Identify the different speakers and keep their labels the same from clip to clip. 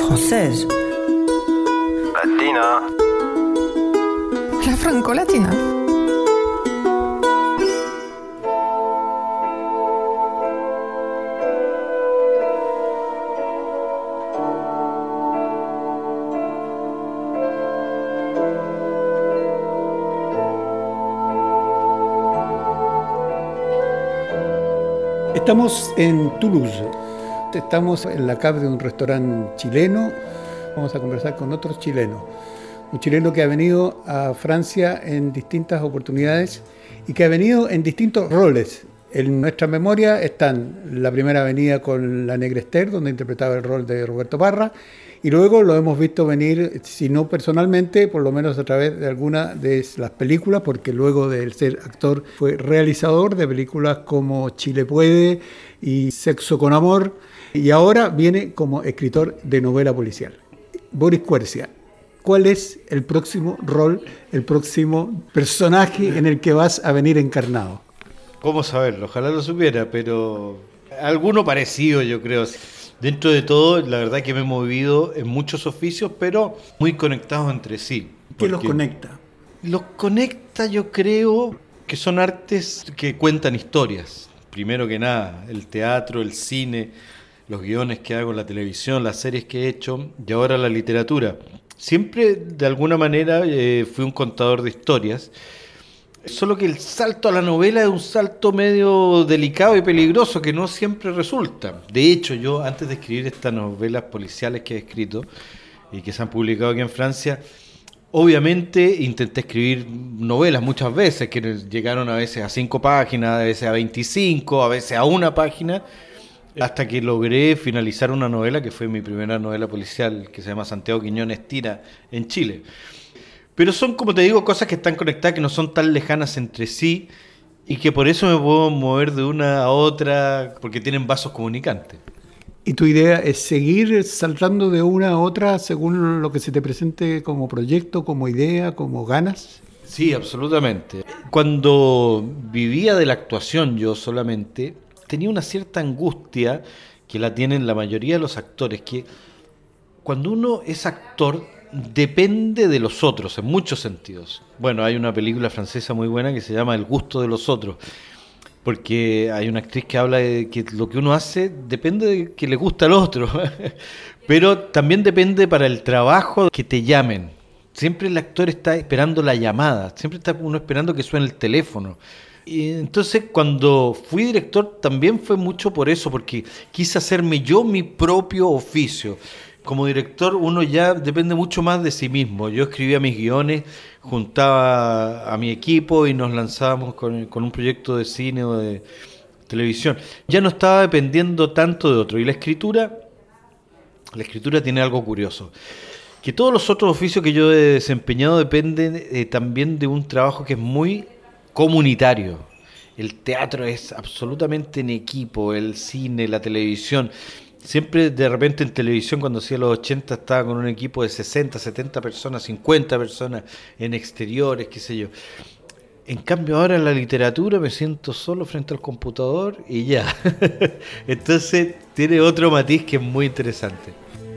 Speaker 1: française.
Speaker 2: Latina.
Speaker 1: La franco-latina.
Speaker 3: Estamos en Toulouse, estamos en la cave de un restaurante chileno. Vamos a conversar con otros chilenos. Un chileno que ha venido a Francia en distintas oportunidades y que ha venido en distintos roles. En nuestra memoria están la primera venida con La Negra Esther, donde interpretaba el rol de Roberto Parra, y luego lo hemos visto venir, si no personalmente, por lo menos a través de alguna de las películas, porque luego de ser actor fue realizador de películas como Chile Puede y Sexo con Amor, y ahora viene como escritor de novela policial. Boris Quercia, ¿cuál es el próximo rol, el próximo personaje en el que vas a venir encarnado?
Speaker 4: ¿Cómo saberlo? Ojalá lo supiera, pero alguno parecido, yo creo. Dentro de todo, la verdad que me he movido en muchos oficios, pero muy conectados entre sí.
Speaker 3: ¿Qué los conecta?
Speaker 4: Los conecta, yo creo, que son artes que cuentan historias. Primero que nada, el teatro, el cine, los guiones que hago, la televisión, las series que he hecho, y ahora la literatura. Siempre, de alguna manera, fui un contador de historias. Solo que el salto a la novela es un salto medio delicado y peligroso que no siempre resulta. De hecho, yo antes de escribir estas novelas policiales que he escrito y que se han publicado aquí en Francia, obviamente intenté escribir novelas muchas veces, que llegaron a veces a 5 páginas, a veces a 25, a veces a 1 página, hasta que logré finalizar una novela que fue mi primera novela policial, que se llama Santiago Quiñones Tira, en Chile. Pero son, como te digo, cosas que están conectadas, que no son tan lejanas entre sí y que por eso me puedo mover de una a otra, porque tienen vasos comunicantes.
Speaker 3: ¿Y tu idea es seguir saltando de una a otra según lo que se te presente como proyecto, como idea, como ganas?
Speaker 4: Sí, absolutamente. Cuando vivía de la actuación yo solamente, tenía una cierta angustia que la tienen la mayoría de los actores, que cuando uno es actor depende de los otros en muchos sentidos. Bueno, hay una película francesa muy buena que se llama El gusto de los otros, porque hay una actriz que habla de que lo que uno hace depende de que le gusta al otro, pero también depende para el trabajo que te llamen. Siempre el actor está esperando la llamada, siempre está uno esperando que suene el teléfono. Y entonces cuando fui director también fue mucho por eso, porque quise hacerme yo mi propio oficio. Como director uno ya depende mucho más de sí mismo. Yo escribía mis guiones, juntaba a mi equipo y nos lanzábamos con un proyecto de cine o de televisión. Ya no estaba dependiendo tanto de otro. Y la escritura tiene algo curioso. Que todos los otros oficios que yo he desempeñado dependen también de un trabajo que es muy comunitario. El teatro es absolutamente en equipo, el cine, la televisión. Siempre de repente en televisión cuando hacía los 80 estaba con un equipo de 60, 70 personas, 50 personas en exteriores, qué sé yo. En cambio ahora en la literatura me siento solo frente al computador y ya. Entonces tiene otro matiz que es muy interesante.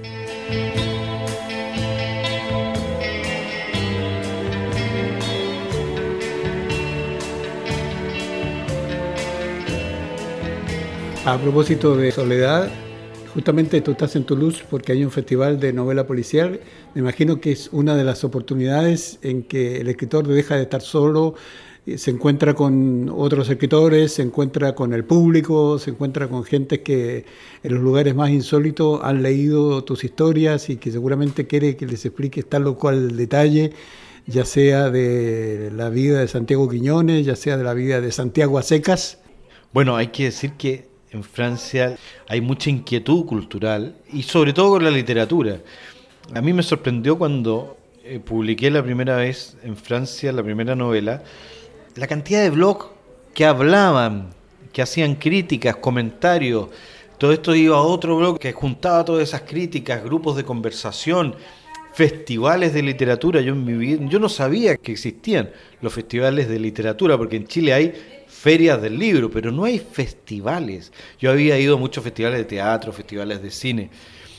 Speaker 3: A propósito de soledad, justamente tú estás en Toulouse porque hay un festival de novela policial. Me imagino que es una de las oportunidades en que el escritor deja de estar solo, se encuentra con otros escritores, se encuentra con el público, se encuentra con gente que en los lugares más insólitos han leído tus historias y que seguramente quiere que les expliques tal o cual detalle, ya sea de la vida de Santiago Quiñones, ya sea de la vida de Santiago a secas.
Speaker 4: Bueno, hay que decir que en Francia hay mucha inquietud cultural y sobre todo con la literatura. A mí me sorprendió cuando publiqué la primera vez en Francia la primera novela, la cantidad de blogs que hablaban, que hacían críticas, comentarios. Todo esto iba a otro blog que juntaba todas esas críticas, grupos de conversación, festivales de literatura. Yo no sabía que existían los festivales de literatura, porque en Chile hay ferias del libro, pero no hay festivales. Yo había ido a muchos festivales de teatro, festivales de cine.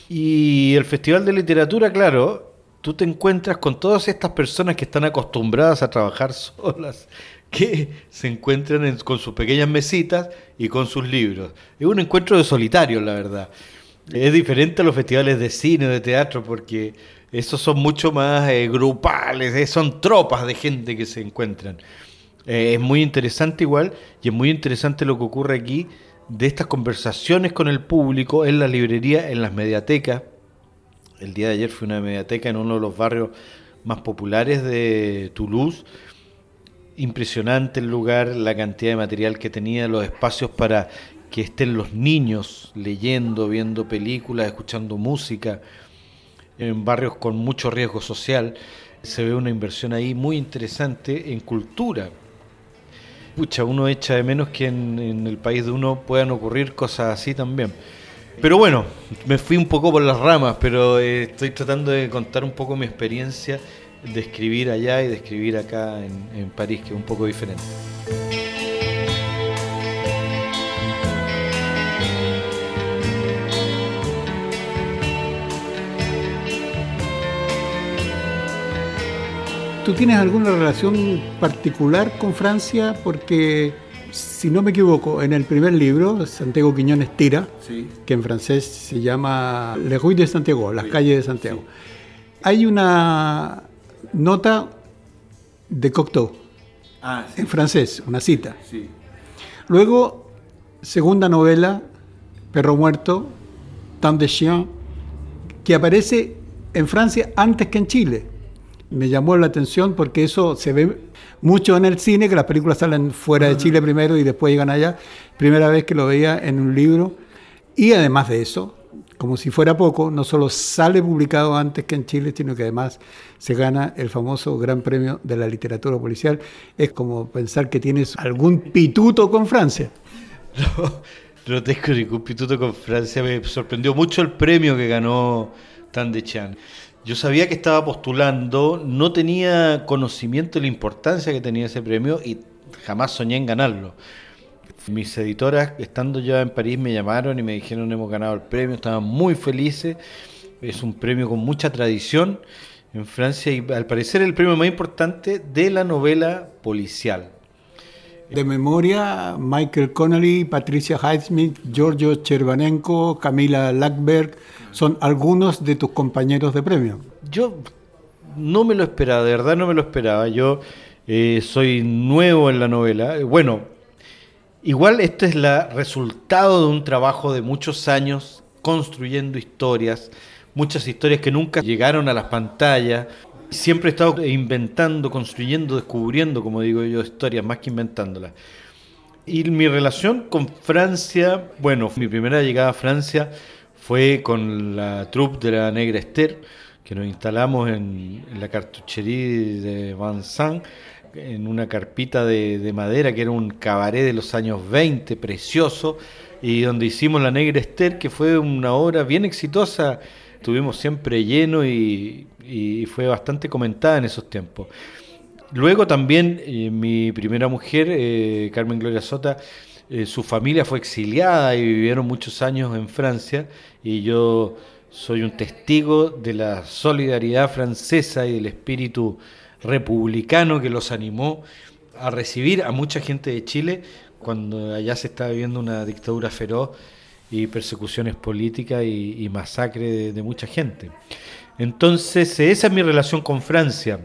Speaker 4: Y el Festival de Literatura, claro, tú te encuentras con todas estas personas que están acostumbradas a trabajar solas, que se encuentran con sus pequeñas mesitas y con sus libros. Es un encuentro de solitarios, la verdad. Es diferente a los festivales de cine o de teatro, porque esos son mucho más grupales, son tropas de gente que se encuentran. Es muy interesante igual, y es muy interesante lo que ocurre aquí, de estas conversaciones con el público en la librería, en las mediatecas. El día de ayer fui a una mediateca en uno de los barrios más populares de Toulouse. Impresionante el lugar, la cantidad de material que tenía, los espacios para que estén los niños leyendo, viendo películas, escuchando música, en barrios con mucho riesgo social. Se ve una inversión ahí muy interesante en cultura. Pucha, uno echa de menos que en el país de uno puedan ocurrir cosas así también. Pero bueno, me fui un poco por las ramas, pero estoy tratando de contar un poco mi experiencia de escribir allá y de escribir acá en París, que es un poco diferente.
Speaker 3: ¿Tú tienes alguna relación particular con Francia? Porque, si no me equivoco, en el primer libro, Santiago Quiñones Tira, sí, que en francés se llama Les rues de Santiago, las calles de Santiago, sí, hay una nota de Cocteau, sí, en francés, una cita. Sí. Luego, segunda novela, Perro Muerto, Temps de Chien, que aparece en Francia antes que en Chile. Me llamó la atención porque eso se ve mucho en el cine, que las películas salen fuera de Chile primero y después llegan allá. Primera vez que lo veía en un libro. Y además de eso, como si fuera poco, no solo sale publicado antes que en Chile, sino que además se gana el famoso Gran Premio de la Literatura Policial. Es como pensar que tienes algún pituto con Francia.
Speaker 4: No tengo ningún pituto con Francia. Me sorprendió mucho el premio que ganó Temps de Chien. Yo sabía que estaba postulando, no tenía conocimiento de la importancia que tenía ese premio y jamás soñé en ganarlo. Mis editoras, estando ya en París, me llamaron y me dijeron: hemos ganado el premio, estaban muy felices. Es un premio con mucha tradición en Francia y al parecer el premio más importante de la novela policial.
Speaker 3: De memoria, Michael Connelly, Patricia Highsmith, Giorgio Chervanenko, Camila Lackberg, son algunos de tus compañeros de premio.
Speaker 4: Yo no me lo esperaba, de verdad no me lo esperaba. Yo soy nuevo en la novela. Bueno, igual este es el resultado de un trabajo de muchos años construyendo historias, muchas historias que nunca llegaron a las pantallas. Siempre he estado inventando, construyendo, descubriendo, como digo yo, historias, más que inventándolas. Y mi relación con Francia, bueno, mi primera llegada a Francia fue con la troupe de la Negra Esther, que nos instalamos en la cartuchería de Vincennes, en una carpita de madera, que era un cabaret de los años 20, precioso, y donde hicimos la Negra Esther, que fue una obra bien exitosa. Estuvimos siempre llenos y fue bastante comentada en esos tiempos. Luego también mi primera mujer, Carmen Gloria Sota, su familia fue exiliada y vivieron muchos años en Francia, y yo soy un testigo de la solidaridad francesa y del espíritu republicano que los animó a recibir a mucha gente de Chile cuando allá se estaba viviendo una dictadura feroz y persecuciones políticas y masacre de mucha gente. Entonces, esa es mi relación con Francia.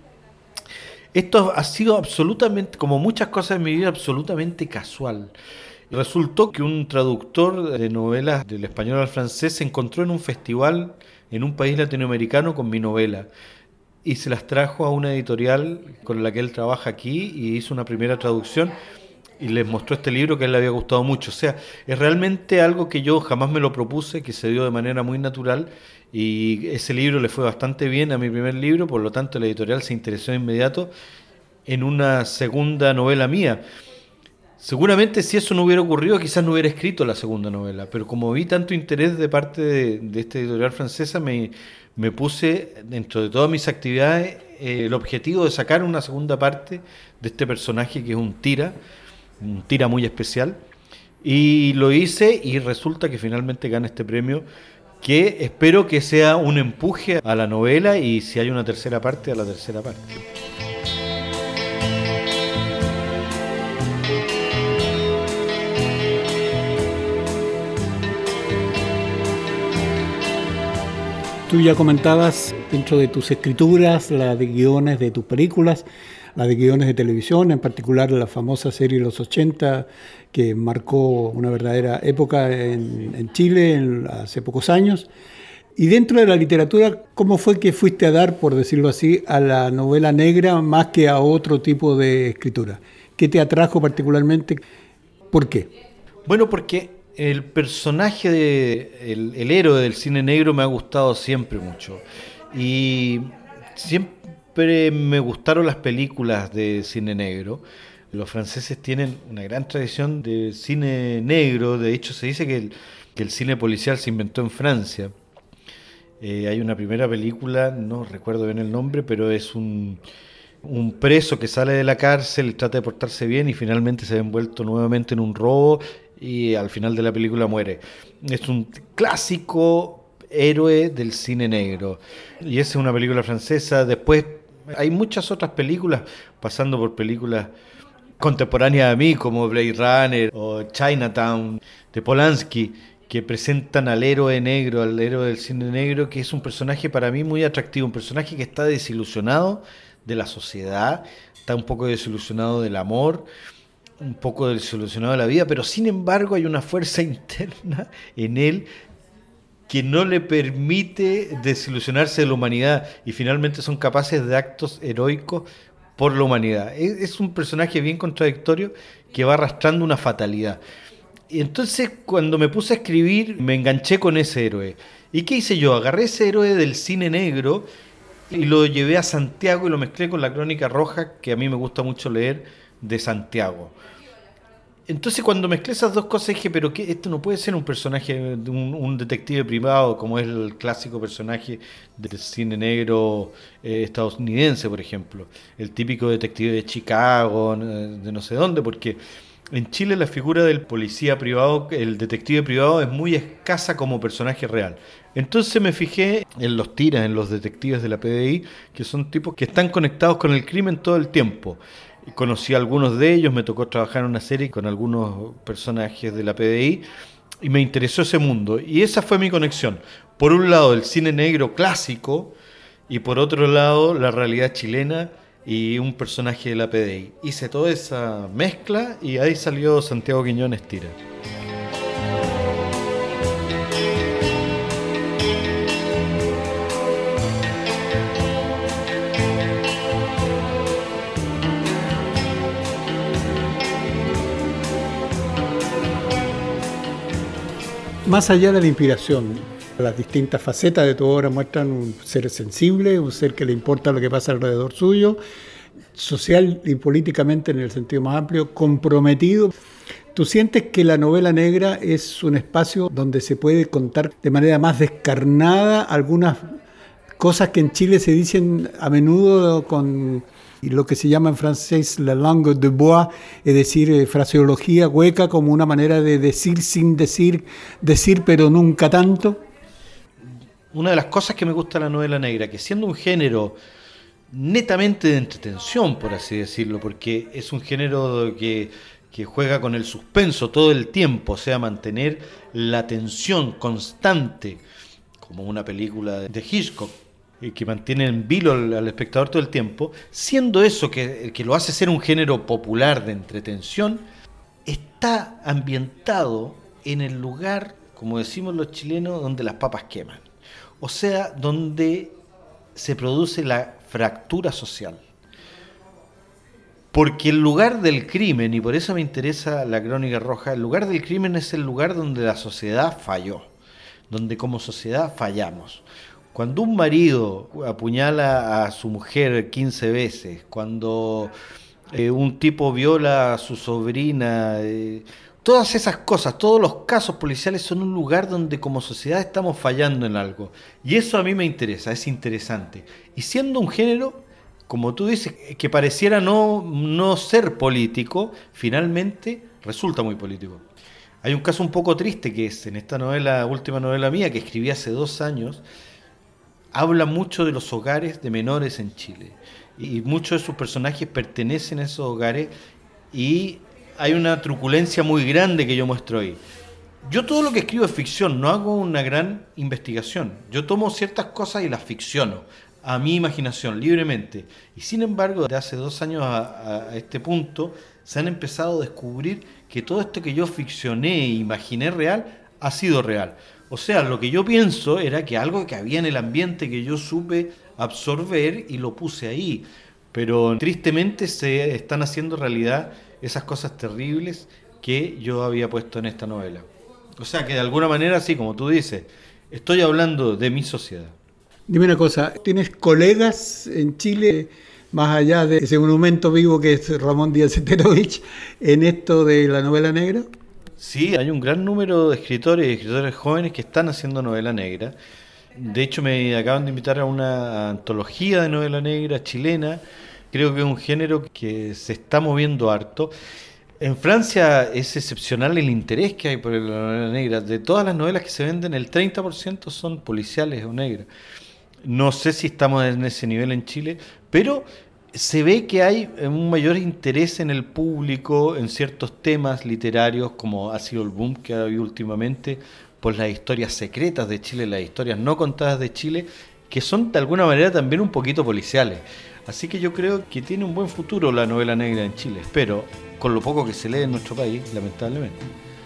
Speaker 4: Esto ha sido absolutamente, como muchas cosas en mi vida, absolutamente casual. Resultó que un traductor de novelas del español al francés se encontró en un festival en un país latinoamericano con mi novela y se las trajo a una editorial con la que él trabaja aquí y hizo una primera traducción y les mostró este libro que a él le había gustado mucho. O sea, es realmente algo que yo jamás me lo propuse, que se dio de manera muy natural, y ese libro le fue bastante bien a mi primer libro, por lo tanto la editorial se interesó de inmediato en una segunda novela mía. Seguramente si eso no hubiera ocurrido, quizás no hubiera escrito la segunda novela, pero como vi tanto interés de parte de esta editorial francesa, me puse dentro de todas mis actividades el objetivo de sacar una segunda parte de este personaje que es un tira muy especial, y lo hice y resulta que finalmente gana este premio, que espero que sea un empuje a la novela y si hay una tercera parte, a la tercera parte.
Speaker 3: Tú ya comentabas dentro de tus escrituras, la de guiones de tus películas, la de guiones de televisión, en particular la famosa serie Los 80, que marcó una verdadera época en Chile hace pocos años. Y dentro de la literatura, ¿cómo fue que fuiste a dar, por decirlo así, a la novela negra más que a otro tipo de escritura? ¿Qué te atrajo particularmente? ¿Por qué?
Speaker 4: Bueno, porque el personaje el héroe del cine negro me ha gustado siempre mucho. Y siempre me gustaron las películas de cine negro. Los franceses tienen una gran tradición de cine negro. De hecho, se dice que el cine policial se inventó en Francia. Hay una primera película, no recuerdo bien el nombre, pero es un preso que sale de la cárcel, trata de portarse bien y finalmente se ve envuelto nuevamente en un robo y al final de la película muere. Es un clásico héroe del cine negro. Y esa es una película francesa. Después hay muchas otras películas, pasando por películas contemporáneas a mí, como Blade Runner o Chinatown, de Polanski, que presentan al héroe negro, al héroe del cine negro, que es un personaje para mí muy atractivo, un personaje que está desilusionado de la sociedad, está un poco desilusionado del amor, un poco desilusionado de la vida, pero sin embargo hay una fuerza interna en él que no le permite desilusionarse de la humanidad y finalmente son capaces de actos heroicos por la humanidad. Es un personaje bien contradictorio que va arrastrando una fatalidad. Y entonces cuando me puse a escribir me enganché con ese héroe. ¿Y qué hice yo? Agarré ese héroe del cine negro y lo llevé a Santiago y lo mezclé con la Crónica Roja, que a mí me gusta mucho leer, de Santiago. Entonces cuando mezclé esas dos cosas dije, pero ¿qué? Esto no puede ser un personaje, un detective privado, como es el clásico personaje del cine negro estadounidense, por ejemplo. El típico detective de Chicago, de no sé dónde, porque en Chile la figura del policía privado, el detective privado, es muy escasa como personaje real. Entonces me fijé en los tiras, en los detectives de la PDI, que son tipos que están conectados con el crimen todo el tiempo. Conocí a algunos de ellos, me tocó trabajar en una serie con algunos personajes de la PDI y me interesó ese mundo. Y esa fue mi conexión. Por un lado el cine negro clásico y por otro lado la realidad chilena y un personaje de la PDI. Hice toda esa mezcla y ahí salió Santiago Quiñones Tira.
Speaker 3: Más allá de la inspiración, las distintas facetas de tu obra muestran un ser sensible, un ser que le importa lo que pasa alrededor suyo, social y políticamente en el sentido más amplio, comprometido. ¿Tú sientes que la novela negra es un espacio donde se puede contar de manera más descarnada algunas cosas que en Chile se dicen a menudo con lo que se llama en francés la langue de bois, es decir, fraseología hueca como una manera de decir sin decir, decir pero nunca tanto?
Speaker 4: Una de las cosas que me gusta de la novela negra, que siendo un género netamente de entretención, por así decirlo, porque es un género que juega con el suspenso todo el tiempo, o sea, mantener la tensión constante, como una película de Hitchcock, que mantiene en vilo al espectador todo el tiempo, siendo eso que lo hace ser un género popular de entretención, está ambientado en el lugar, como decimos los chilenos, donde las papas queman. O sea, donde se produce la fractura social. Porque el lugar del crimen, y por eso me interesa la Crónica Roja, el lugar del crimen es el lugar donde la sociedad falló, donde como sociedad fallamos. Cuando un marido apuñala a su mujer 15 veces, cuando un tipo viola a su sobrina, todas esas cosas, todos los casos policiales son un lugar donde como sociedad estamos fallando en algo. Y eso a mí me interesa, es interesante. Y siendo un género, como tú dices, que pareciera no ser político, finalmente resulta muy político. Hay un caso un poco triste que es en esta novela, última novela mía, que escribí hace 2 años, habla mucho de los hogares de menores en Chile. Y muchos de sus personajes pertenecen a esos hogares y hay una truculencia muy grande que yo muestro ahí. Yo todo lo que escribo es ficción, no hago una gran investigación. Yo tomo ciertas cosas y las ficciono a mi imaginación, libremente. Y sin embargo, de hace 2 años a este punto, se han empezado a descubrir que todo esto que yo ficcioné e imaginé real, ha sido real. O sea, lo que yo pienso era que algo que había en el ambiente que yo supe absorber y lo puse ahí. Pero tristemente se están haciendo realidad esas cosas terribles que yo había puesto en esta novela. O sea que de alguna manera, sí, como tú dices, estoy hablando de mi sociedad.
Speaker 3: Dime una cosa, ¿tienes colegas en Chile, más allá de ese monumento vivo que es Ramón Díaz Zetterovich, en esto de la novela negra?
Speaker 4: Sí, hay un gran número de escritores y escritores jóvenes que están haciendo novela negra. De hecho, me acaban de invitar a una antología de novela negra chilena. Creo que es un género que se está moviendo harto. En Francia es excepcional el interés que hay por la novela negra. De todas las novelas que se venden, el 30% son policiales o negras. No sé si estamos en ese nivel en Chile, pero se ve que hay un mayor interés en el público en ciertos temas literarios, como ha sido el boom que ha habido últimamente por las historias secretas de Chile, las historias no contadas de Chile, que son de alguna manera también un poquito policiales. Así que yo creo que tiene un buen futuro la novela negra en Chile, pero con lo poco que se lee en nuestro país, lamentablemente.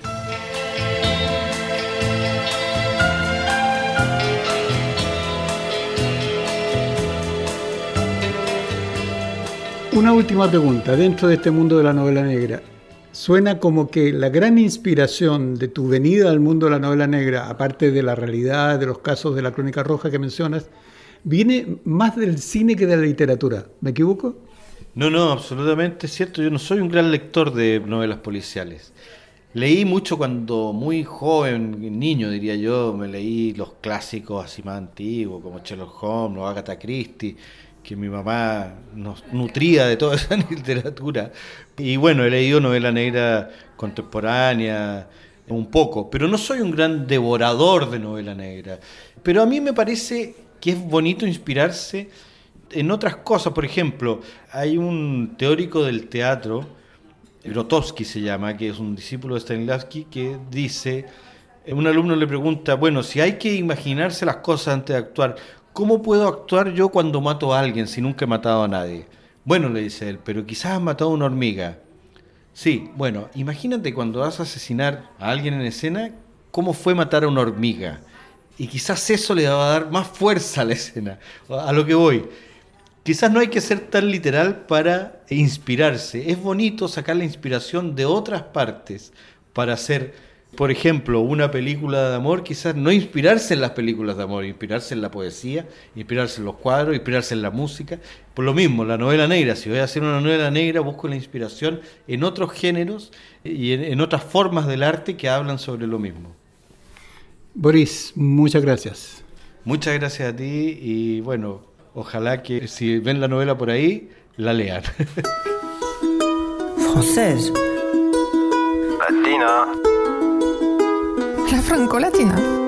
Speaker 3: Una última pregunta, dentro de este mundo de la novela negra, suena como que la gran inspiración de tu venida al mundo de la novela negra, aparte de la realidad, de los casos de la Crónica Roja que mencionas, viene más del cine que de la literatura. ¿Me equivoco?
Speaker 4: No, absolutamente es cierto. Yo no soy un gran lector de novelas policiales. Leí mucho cuando muy joven, niño diría yo, me leí los clásicos así más antiguos, como Sherlock Holmes o Agatha Christie, que mi mamá nos nutría de toda esa literatura. Y bueno, he leído novela negra contemporánea, un poco, pero no soy un gran devorador de novela negra. Pero a mí me parece que es bonito inspirarse en otras cosas. Por ejemplo, hay un teórico del teatro, Grotowski se llama, que es un discípulo de Stanislavski, que dice, un alumno le pregunta, bueno, si hay que imaginarse las cosas antes de actuar, ¿cómo puedo actuar yo cuando mato a alguien si nunca he matado a nadie? Bueno, le dice él, pero quizás has matado a una hormiga. Sí, bueno, imagínate cuando vas a asesinar a alguien en escena, ¿cómo fue matar a una hormiga? Y quizás eso le va a dar más fuerza a la escena, a lo que voy. Quizás no hay que ser tan literal para inspirarse. Es bonito sacar la inspiración de otras partes para hacer, por ejemplo, una película de amor. Quizás no inspirarse en las películas de amor, inspirarse en la poesía, inspirarse en los cuadros, inspirarse en la música. Por lo mismo, la novela negra. Si voy a hacer una novela negra, busco la inspiración en otros géneros y en otras formas del arte que hablan sobre lo mismo.
Speaker 3: Boris, muchas gracias.
Speaker 4: Muchas gracias a ti y bueno, ojalá que si ven la novela por ahí, la lean.
Speaker 1: Française.
Speaker 2: Latina.
Speaker 1: La Francolatina.